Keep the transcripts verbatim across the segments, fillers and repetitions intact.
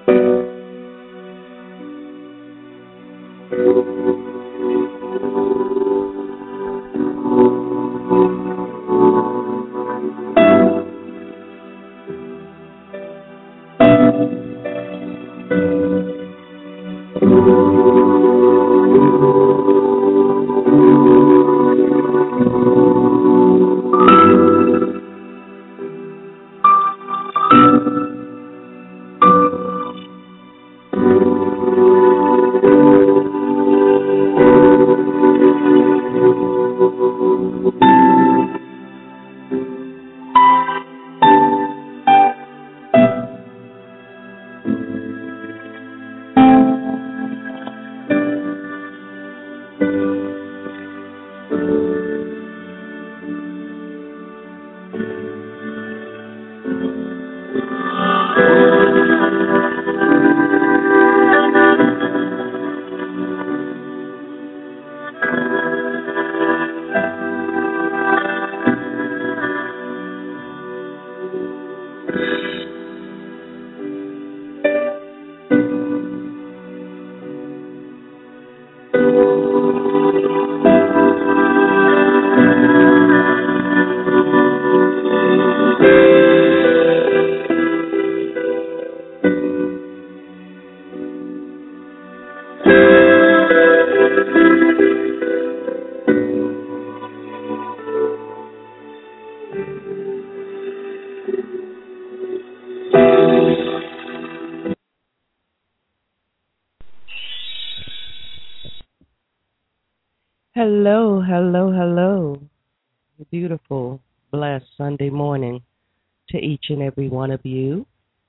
Hello, hello, hello. Beautiful, blessed Sunday morning to each and every one of you.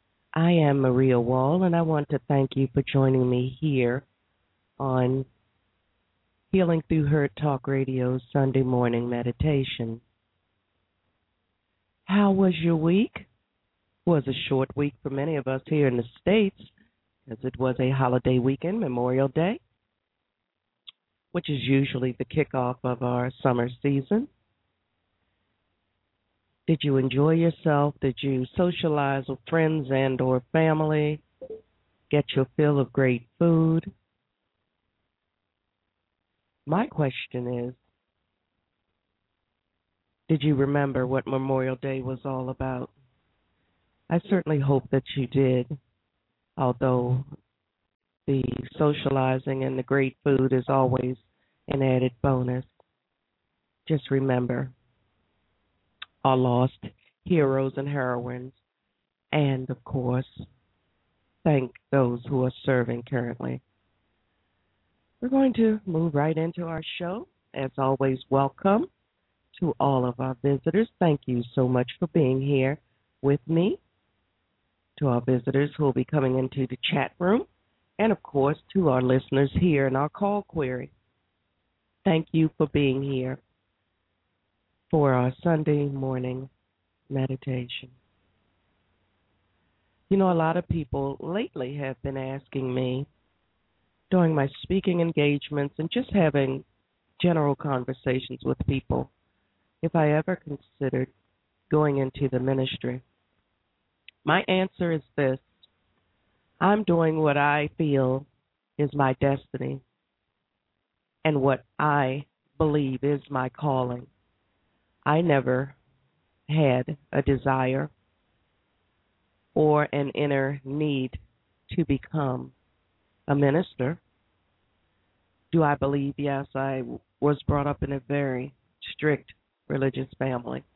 I am Maria Wall, and I want to thank you for joining me here on Healing Through Hurt Talk Radio's Sunday morning meditation. How was your week? It was a short week for many of us here in the States, as it was a holiday weekend, Memorial Day, which is usually the kickoff of our summer season. Did you enjoy yourself? Did you socialize with friends and or family? Get your fill of great food? My question is, did you remember what Memorial Day was all about? I certainly hope that you did, although the socializing and the great food is always an added bonus. Just remember our lost heroes and heroines, and, of course, thank those who are serving currently. We're going to move right into our show. As always, welcome to all of our visitors. Thank you so much for being here with me. To our visitors who will be coming into the chat room, and, of course, to our listeners here in our call query. Thank you for being here for our Sunday morning meditation. You know, a lot of people lately have been asking me during my speaking engagements and just having general conversations with people if I ever considered going into the ministry. My answer is this: I'm doing what I feel is my destiny and what I believe is my calling. I never had a desire or an inner need to become a minister. Do I believe? Yes, I was brought up in a very strict religious family.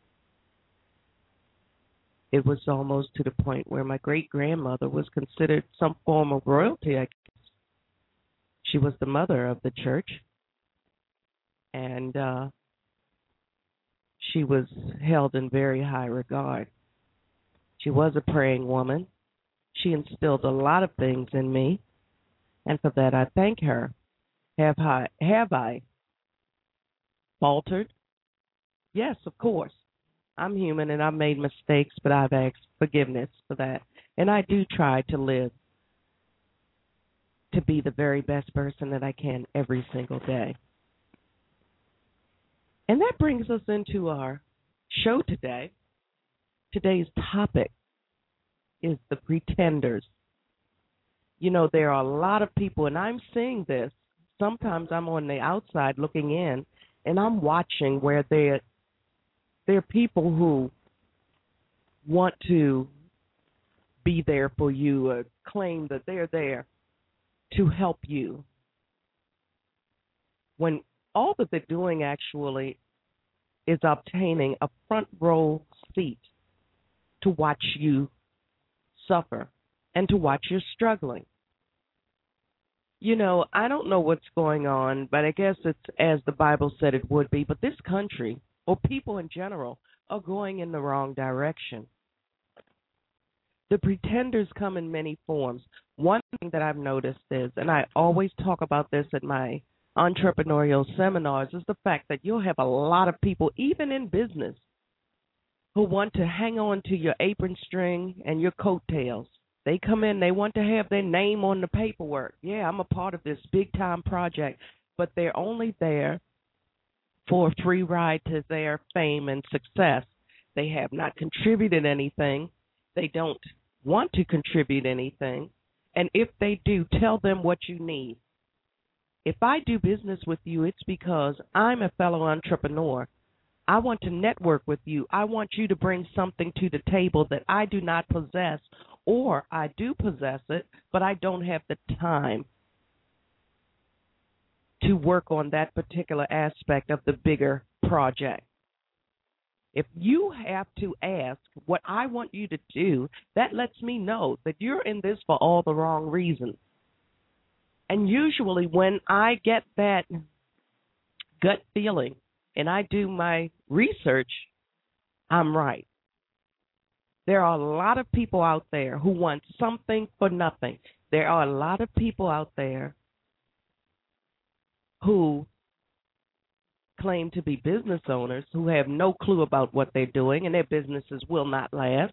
It was almost to the point where my great-grandmother was considered some form of royalty, I guess. She was the mother of the church, and uh, she was held in very high regard. She was a praying woman. She instilled a lot of things in me, and for that I thank her. Have I, have I faltered? Yes, of course. I'm human and I've made mistakes, but I've asked forgiveness for that. And I do try to live to be the very best person that I can every single day. And that brings us into our show today. Today's topic is the pretenders. You know, there are a lot of people, and I'm seeing this. Sometimes I'm on the outside looking in, and I'm watching where there, there are people who want to be there for you or claim that they're there to help you when all that they're doing actually is obtaining a front row seat to watch you suffer and to watch you struggling. You know, I don't know what's going on, but I guess it's as the Bible said it would be. But this country, or people in general, are going in the wrong direction. The pretenders come in many forms. One thing that I've noticed is, and I always talk about this at my entrepreneurial seminars, is the fact that you'll have a lot of people, even in business, who want to hang on to your apron string and your coattails. They come in, they want to have their name on the paperwork. Yeah, I'm a part of this big-time project, but they're only there for a free ride to their fame and success. They have not contributed anything. They don't want to contribute anything. And if they do, tell them what you need. If I do business with you, it's because I'm a fellow entrepreneur. I want to network with you. I want you to bring something to the table that I do not possess, or I do possess it, but I don't have the time to work on that particular aspect of the bigger project. If you have to ask what I want you to do, that lets me know that you're in this for all the wrong reasons. And usually when I get that gut feeling and I do my research, I'm right. There are a lot of people out there who want something for nothing. There are a lot of people out there who claim to be business owners who have no clue about what they're doing, and their businesses will not last.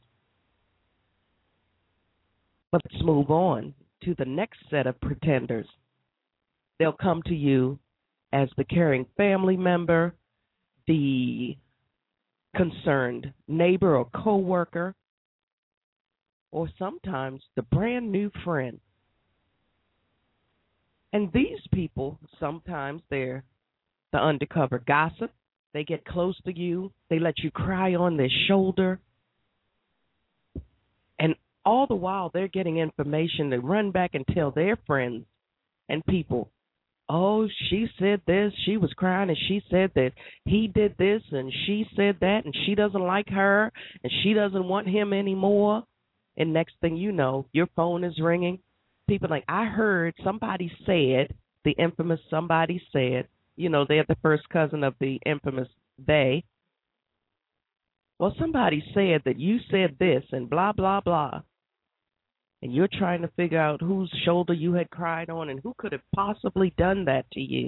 But let's move on to the next set of pretenders. They'll come to you as the caring family member, the concerned neighbor or coworker, or sometimes the brand new friend. And these people, sometimes they're the undercover gossip. They get close to you. They let you cry on their shoulder. And all the while, they're getting information to run back and tell their friends and people, oh, she said this, she was crying, and she said that he did this, and she said that, and she doesn't like her, and she doesn't want him anymore. And next thing you know, your phone is ringing. People are like, I heard somebody said, the infamous somebody said, you know, they're the first cousin of the infamous they. Well, somebody said that you said this and blah, blah, blah. And you're trying to figure out whose shoulder you had cried on and who could have possibly done that to you.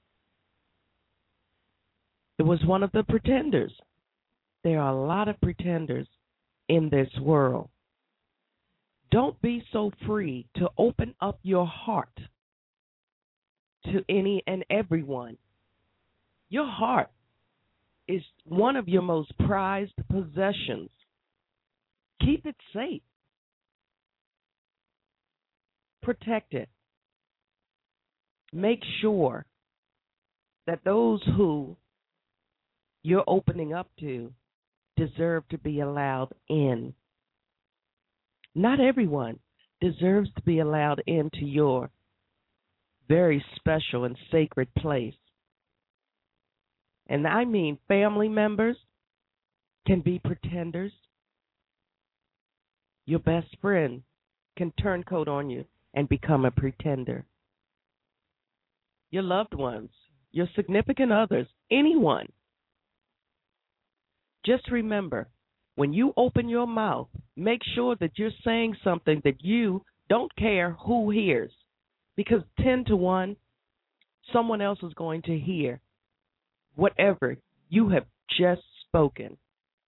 It was one of the pretenders. There are a lot of pretenders in this world. Don't be so free to open up your heart to any and everyone. Your heart is one of your most prized possessions. Keep it safe. Protect it. Make sure that those who you're opening up to deserve to be allowed in. Not everyone deserves to be allowed into your very special and sacred place. And I mean family members can be pretenders. Your best friend can turncoat on you and become a pretender. Your loved ones, your significant others, anyone. Just remember, when you open your mouth, make sure that you're saying something that you don't care who hears. Because ten to one, someone else is going to hear whatever you have just spoken.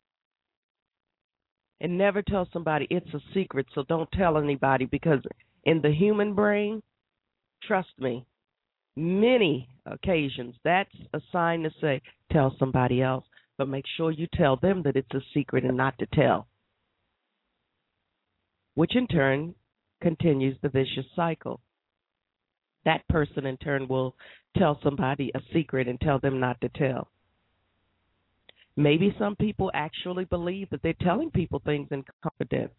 And never tell somebody it's a secret, so don't tell anybody, because in the human brain, trust me, many occasions that's a sign to say, tell somebody else. But make sure you tell them that it's a secret and not to tell. Which in turn continues the vicious cycle. That person in turn will tell somebody a secret and tell them not to tell. Maybe some people actually believe that they're telling people things in confidence,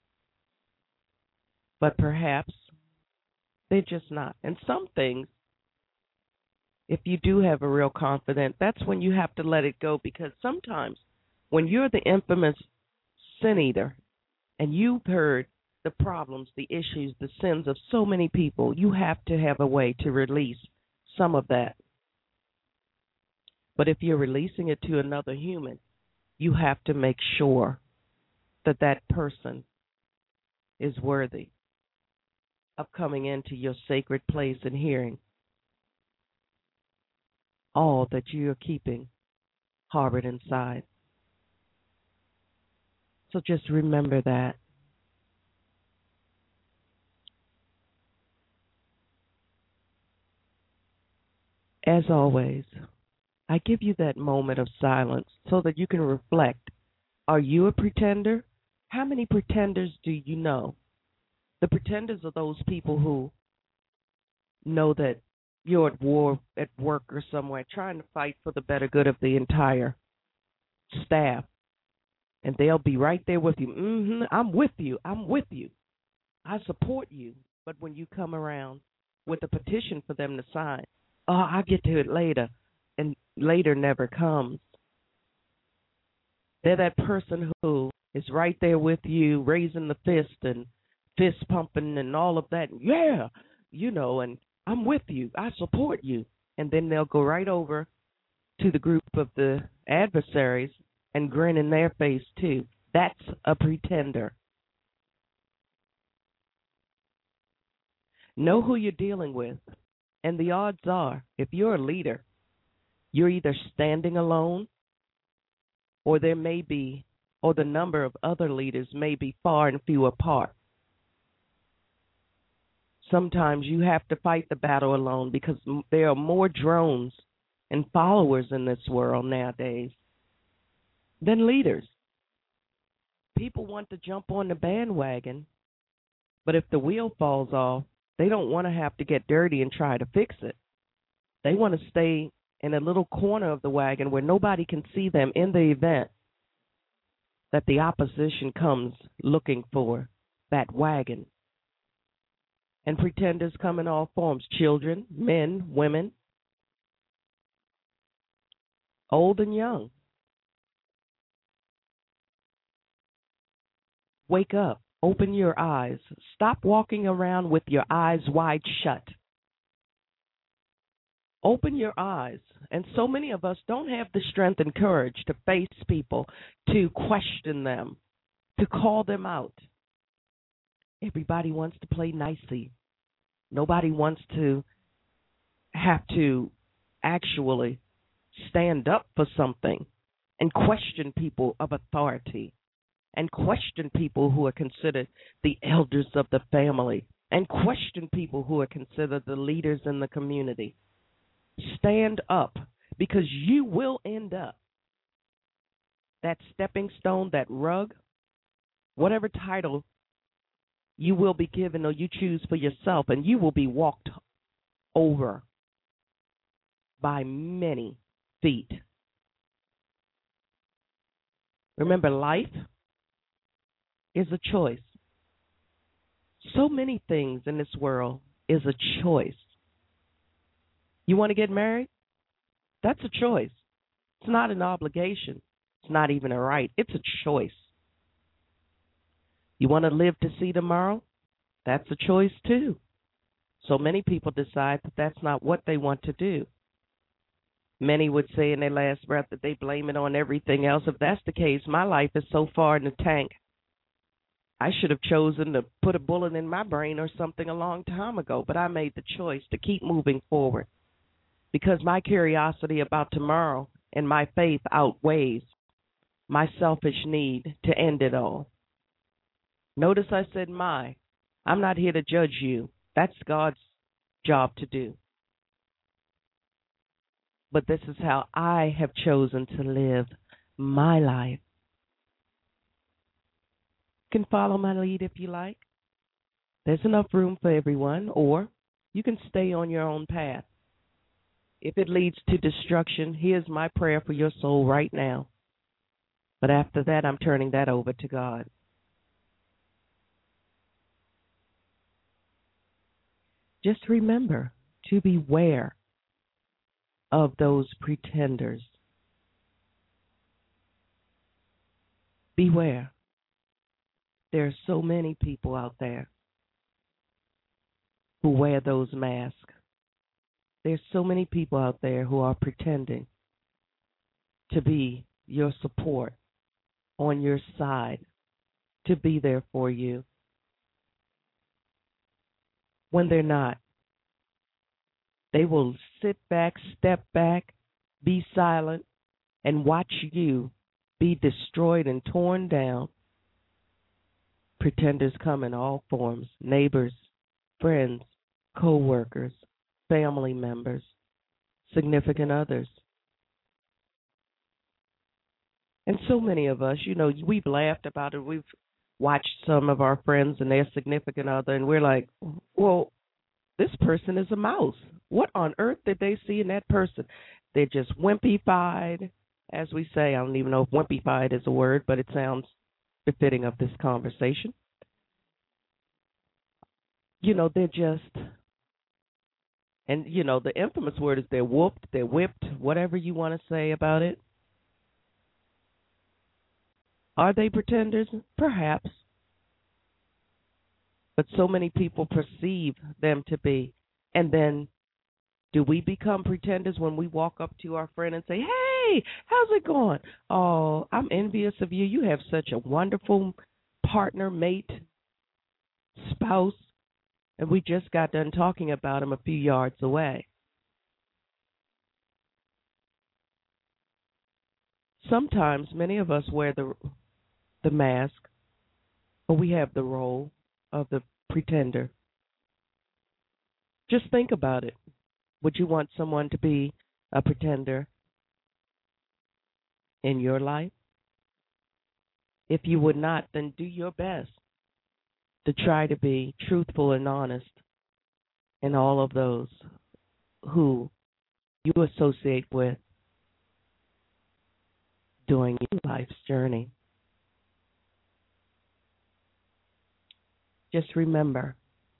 but perhaps they're just not. And some things, if you do have a real confidence, that's when you have to let it go, because sometimes when you're the infamous sin eater and you've heard the problems, the issues, the sins of so many people, you have to have a way to release some of that. But if you're releasing it to another human, you have to make sure that that person is worthy of coming into your sacred place and hearing all that you are keeping harbored inside. So just remember that. As always, I give you that moment of silence so that you can reflect. Are you a pretender? How many pretenders do you know? The pretenders are those people who know that you're at war at work or somewhere trying to fight for the better good of the entire staff. And they'll be right there with you. Mm-hmm, I'm with you. I'm with you. I support you. But when you come around with a petition for them to sign, oh, I'll get to it later. And later never comes. They're that person who is right there with you, raising the fist and fist pumping and all of that. Yeah, you know, and I'm with you. I support you. And then they'll go right over to the group of the adversaries and grin in their face, too. That's a pretender. Know who you're dealing with. And the odds are, if you're a leader, you're either standing alone, or there may be, or the number of other leaders may be far and few apart. Sometimes you have to fight the battle alone because there are more drones and followers in this world nowadays than leaders. People want to jump on the bandwagon, but if the wheel falls off, they don't want to have to get dirty and try to fix it. They want to stay in a little corner of the wagon where nobody can see them in the event that the opposition comes looking for that wagon. And pretenders come in all forms, children, men, women, old and young. Wake up, open your eyes, stop walking around with your eyes wide shut. Open your eyes. And so many of us don't have the strength and courage to face people, to question them, to call them out. Everybody wants to play nicey. Nobody wants to have to actually stand up for something and question people of authority and question people who are considered the elders of the family and question people who are considered the leaders in the community. Stand up, because you will end up that stepping stone, that rug, whatever title you will be given or you choose for yourself, and you will be walked over by many feet. Remember, life is a choice. So many things in this world is a choice. You want to get married? That's a choice. It's not an obligation. It's not even a right. It's a choice. You want to live to see tomorrow? That's a choice too. So many people decide that that's not what they want to do. Many would say in their last breath that they blame it on everything else. If that's the case, my life is so far in the tank, I should have chosen to put a bullet in my brain or something a long time ago, but I made the choice to keep moving forward because my curiosity about tomorrow and my faith outweighs my selfish need to end it all. Notice I said my. I'm not here to judge you. That's God's job to do. But this is how I have chosen to live my life. You can follow my lead if you like. There's enough room for everyone, or you can stay on your own path. If it leads to destruction, here's my prayer for your soul right now. But after that, I'm turning that over to God. Just remember to beware of those pretenders. Beware. There are so many people out there who wear those masks. There's so many people out there who are pretending to be your support, on your side, to be there for you, when they're not. They will sit back, step back, be silent, and watch you be destroyed and torn down. Pretenders come in all forms: neighbors, friends, co-workers, family members, significant others. And so many of us, you know, we've laughed about it. We've watched some of our friends and their significant other, and we're like, well, this person is a mouse. What on earth did they see in that person? They're just wimpy-fied, as we say. I don't even know if wimpy-fied is a word, but it sounds befitting of this conversation. You know, they're just, and, you know, the infamous word is they're whooped, they're whipped, whatever you want to say about it. Are they pretenders? Perhaps. But so many people perceive them to be. And then do we become pretenders when we walk up to our friend and say, hey, how's it going? Oh, I'm envious of you. You have such a wonderful partner, mate, spouse. And we just got done talking about him a few yards away. Sometimes many of us wear the the mask, but we have the role of the pretender. Just think about it. Would you want someone to be a pretender in your life? If you would not, then do your best to try to be truthful and honest in all of those who you associate with during your life's journey. Just remember,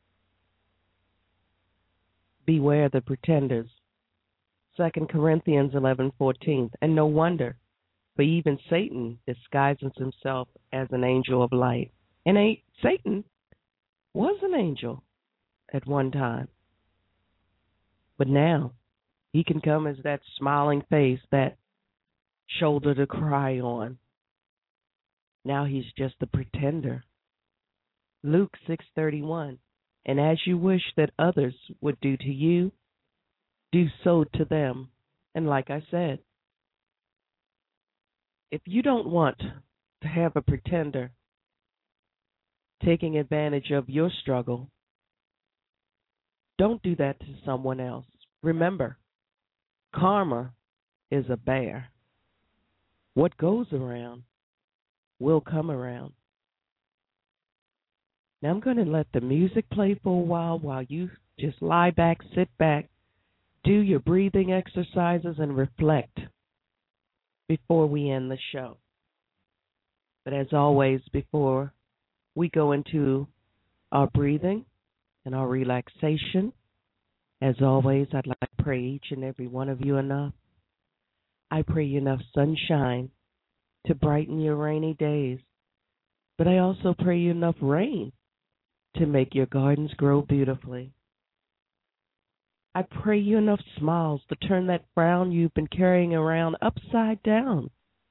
beware the pretenders. Second Corinthians eleven fourteen. And no wonder, for even Satan disguises himself as an angel of light. And a, Satan was an angel at one time. But now he can come as that smiling face, that shoulder to cry on. Now he's just a pretender. Luke six thirty-one. And as you wish that others would do to you, do so to them. And like I said, if you don't want to have a pretender taking advantage of your struggle, don't do that to someone else. Remember, karma is a bear. What goes around will come around. Now I'm going to let the music play for a while while you just lie back, sit back, do your breathing exercises, and reflect before we end the show. But as always, before we go into our breathing and our relaxation, as always, I'd like to pray each and every one of you enough. I pray you enough sunshine to brighten your rainy days. But I also pray you enough rain to make your gardens grow beautifully. I pray you enough smiles to turn that frown you've been carrying around upside down.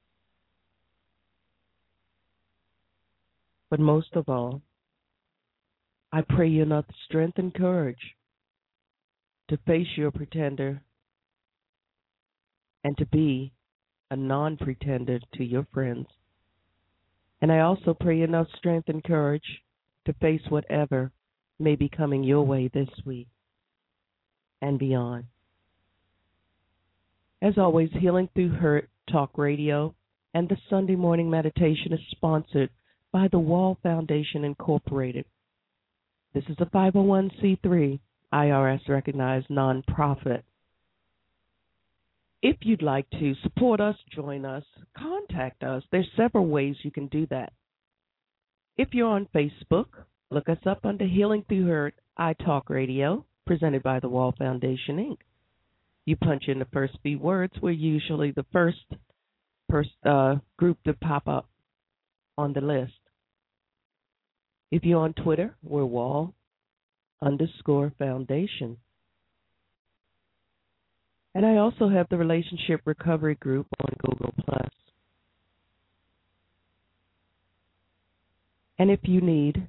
But most of all, I pray you enough strength and courage to face your pretender and to be a non-pretender to your friends. And I also pray you enough strength and courage to face whatever may be coming your way this week and beyond. As always, Healing Through Hurt Talk Radio and the Sunday Morning Meditation is sponsored by the Wall Foundation Incorporated. This is a five oh one c three I R S recognized nonprofit. If you'd like to support us, join us, contact us. There's several ways you can do that. If you're on Facebook, look us up under Healing Through Hurt iTalk Radio, presented by the Wall Foundation, Incorporated. You punch in the first few words. We're usually the first pers- uh, group to pop up on the list. If you're on Twitter, we're Wall underscore Foundation. And I also have the Relationship Recovery Group on Google Plus. And if you need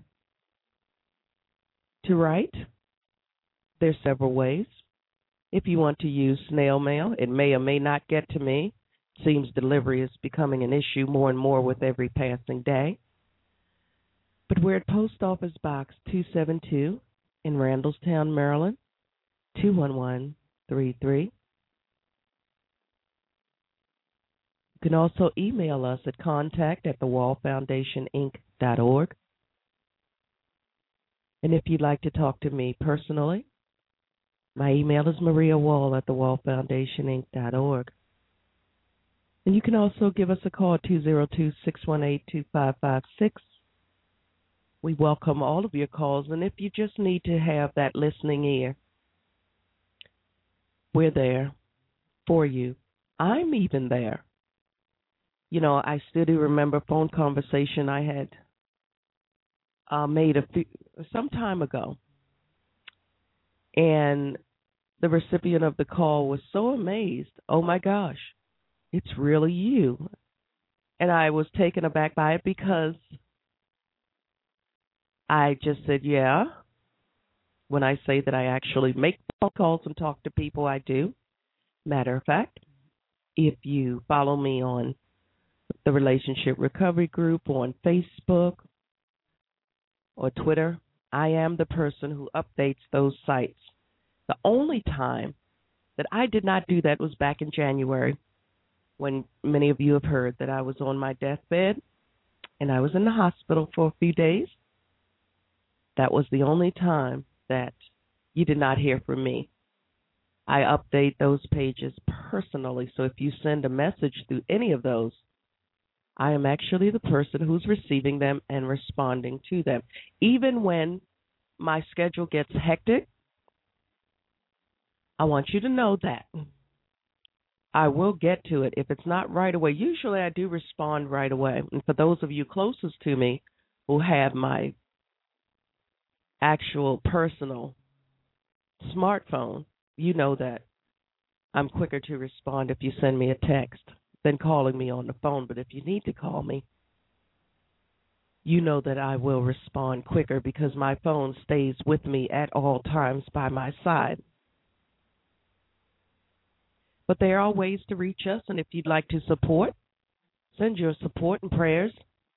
to write, there's several ways. If you want to use snail mail, it may or may not get to me. Seems delivery is becoming an issue more and more with every passing day. But we're at Post Office Box two seventy-two in Randallstown, Maryland, two one one three three. You can also email us at contact at the wall foundation inc dot org. And if you'd like to talk to me personally, my email is Maria Wall at the wall foundation inc dot org. And you can also give us a call at two oh two, six one eight, two five five six. We welcome all of your calls, and if you just need to have that listening ear, we're there for you. I'm even there. You know, I still do remember a phone conversation I had uh, made a few, some time ago, and the recipient of the call was so amazed. Oh, my gosh, it's really you. And I was taken aback by it because I just said, yeah. When I say that I actually make phone calls and talk to people, I do. Matter of fact, if you follow me on the Relationship Recovery Group on Facebook or Twitter, I am the person who updates those sites. The only time that I did not do that was back in January, when many of you have heard that I was on my deathbed and I was in the hospital for a few days. That was the only time that you did not hear from me. I update those pages personally, so if you send a message through any of those, I am actually the person who's receiving them and responding to them. Even when my schedule gets hectic, I want you to know that I will get to it. If it's not right away, usually I do respond right away. And for those of you closest to me who have my actual personal smartphone, you know that I'm quicker to respond if you send me a text than calling me on the phone. But if you need to call me, you know that I will respond quicker because my phone stays with me at all times by my side. But there are ways to reach us, and if you'd like to support, send your support and prayers.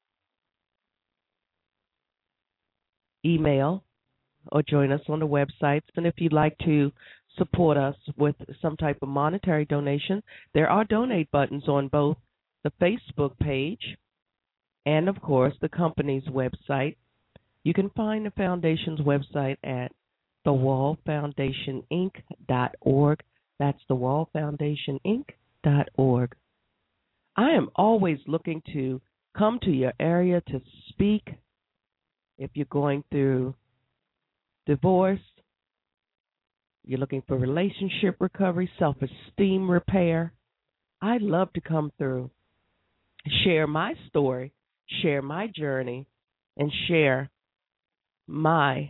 Email or join us on the websites. And if you'd like to support us with some type of monetary donation, there are donate buttons on both the Facebook page and, of course, the company's website. You can find the foundation's website at the wall foundation inc dot org. That's the wall foundation inc dot org. I am always looking to come to your area to speak. If you're going through divorce, you're looking for relationship recovery, self-esteem repair, I'd love to come through, share my story, share my journey, and share my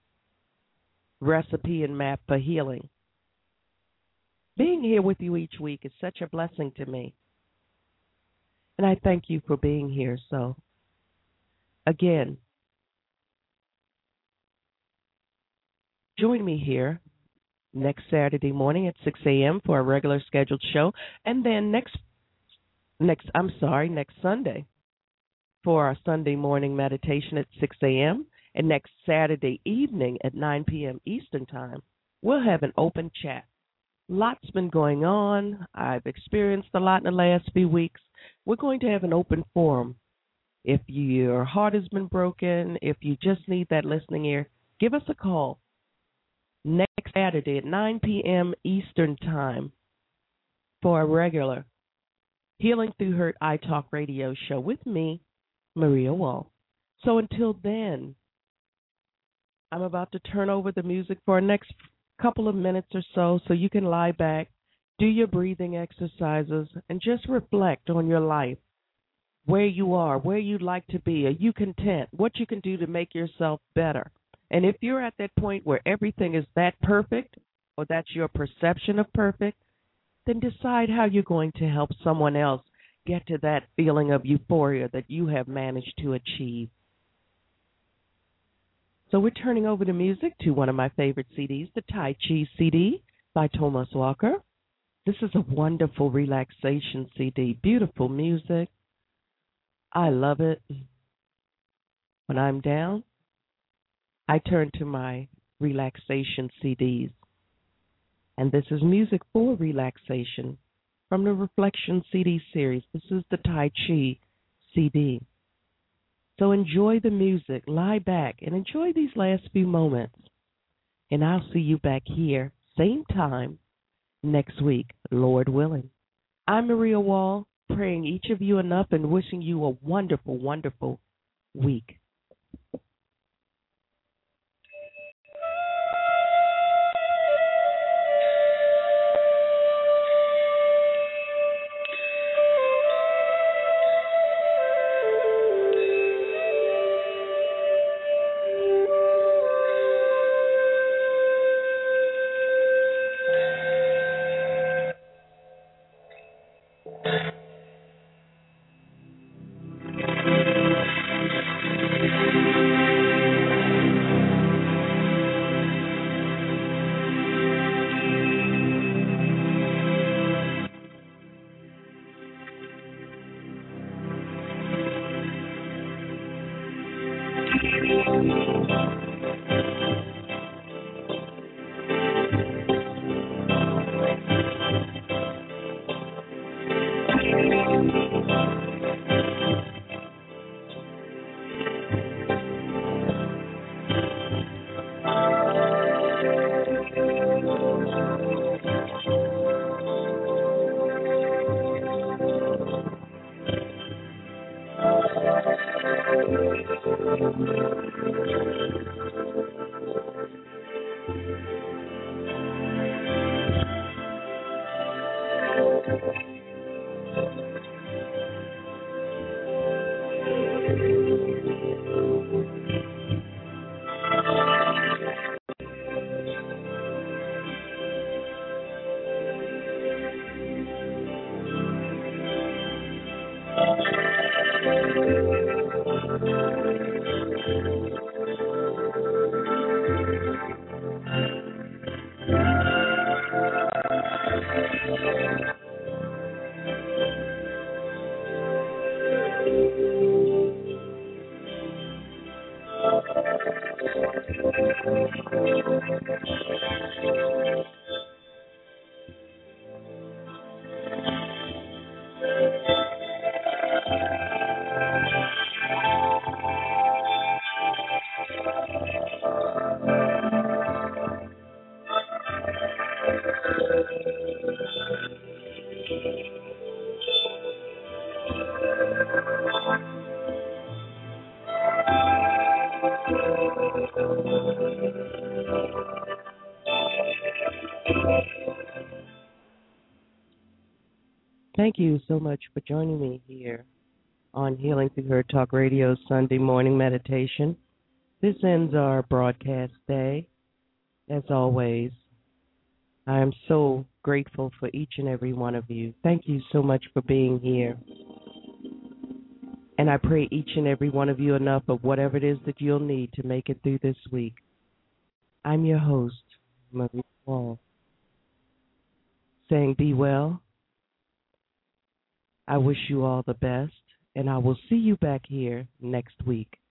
recipe and map for healing. Being here with you each week is such a blessing to me. And I thank you for being here. So, again, join me here next Saturday morning at six a.m. for a regular scheduled show. And then next, next, I'm sorry, next Sunday for our Sunday morning meditation at six a.m. And next Saturday evening at nine p.m. Eastern Time, we'll have an open chat. Lots been going on. I've experienced a lot in the last few weeks. We're going to have an open forum. If your heart has been broken, if you just need that listening ear, Give us a call next Saturday at nine p.m. Eastern Time for a regular Healing Through Hurt iTalk radio show with me, Maria Wall. So until then, I'm about to turn over the music for the next couple of minutes or so so you can lie back, do your breathing exercises, and just reflect on your life, where you are, where you'd like to be. Are you content? What you can do to make yourself better. And if you're at that point where everything is that perfect, or that's your perception of perfect, then decide how you're going to help someone else get to that feeling of euphoria that you have managed to achieve. So we're turning over the music to one of my favorite C Ds, the Tai Chi C D by Thomas Walker. This is a wonderful relaxation C D, beautiful music. I love it. When I'm down, I turn to my relaxation C Ds. And this is music for relaxation from the Reflection C D series. This is the Tai Chi C D. So enjoy the music, lie back, and enjoy these last few moments. And I'll see you back here, same time, next week, Lord willing. I'm Maria Wall, praying each of you enough and wishing you a wonderful, wonderful week. Thank you so much for joining me here on Healing Through Hurt Talk Radio Sunday morning meditation. This ends our broadcast day. As always, I am so grateful for each and every one of you. Thank you so much for being here. And I pray each and every one of you enough of whatever it is that you'll need to make it through this week. I'm your host, Marie Wall, saying be well. I wish you all the best, and I will see you back here next week.